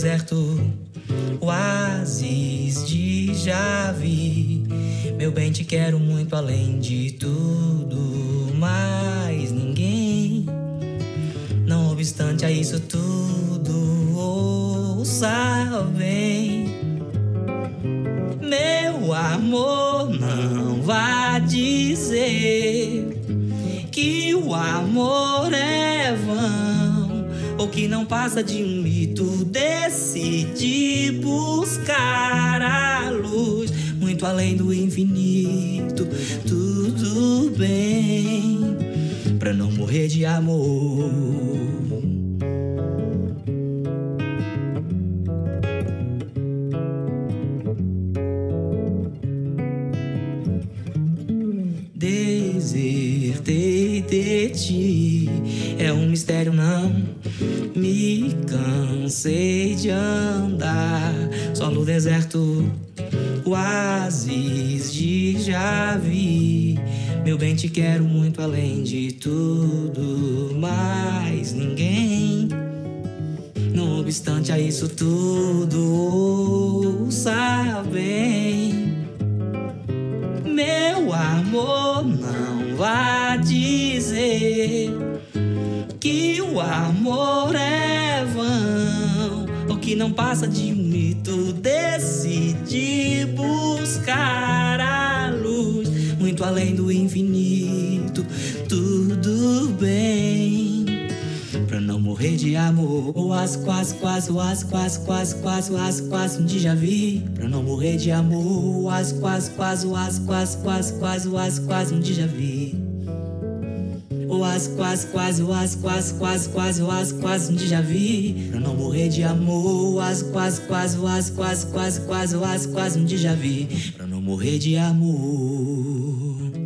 deserto, oásis de Javi. Meu bem, te quero muito além de tudo, mais ninguém. Não obstante a isso tudo, ouça bem. Meu amor, não vá dizer que o amor é vão, ou que não passa de um mito. Decidi buscar a luz, muito além do infinito. Tudo bem, pra não morrer de amor. Desertei de ti, é um mistério, não me cansei de andar só no deserto, oásis de Javi. Meu bem, te quero muito além de tudo, mais ninguém. Não obstante a isso tudo, ouça bem. Meu amor, não vá dizer que o amor é vão, ou que não passa de um mito. Decidi buscar a luz, muito além do infinito. Tudo bem, pra não morrer de amor. Oásis, quase, quase, oásis, quase, quase, quase, oásis, quase, onde já vi. Pra não morrer de amor. Oásis, quase, quase, oásis, quase, quase, quase, oásis, quase, onde já vi. Oásis, quase, quase, oásis, quase, quase, quase, oásis, quase, onde já vi. Pra não morrer de amor. Oásis, quase, quase, oásis, quase, quase, quase, oásis, quase, onde já vi. Pra não morrer de amor.